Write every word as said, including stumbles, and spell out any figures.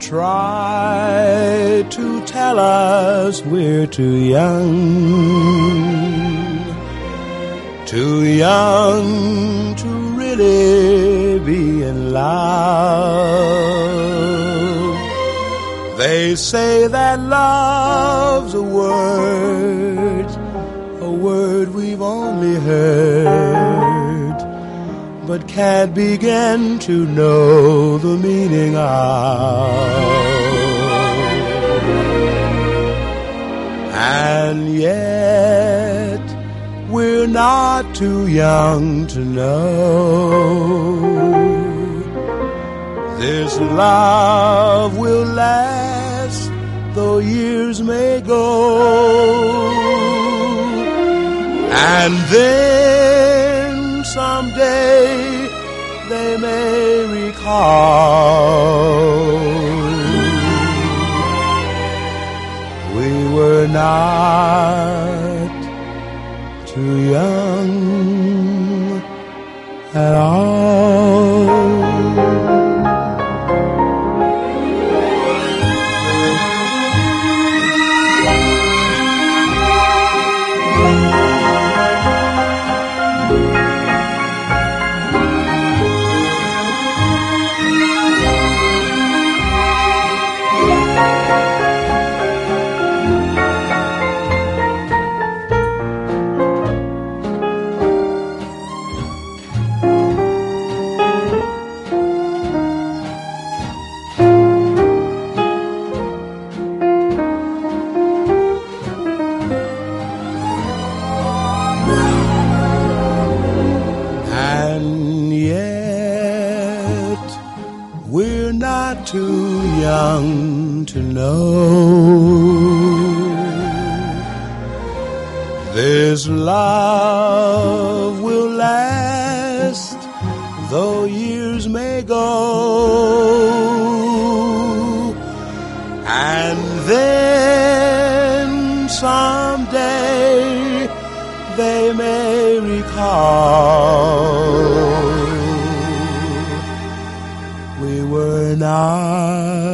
try to tell us we're too young, too young to really be in love. They say that love's a word, a word we've only heard, but can't begin to know the meaning of. And yet we're not too young to know this love will last though years may go. And then someday they may recall we were not too young at all. We're not too young to know this love will last though years may go. And then someday they may recall we were not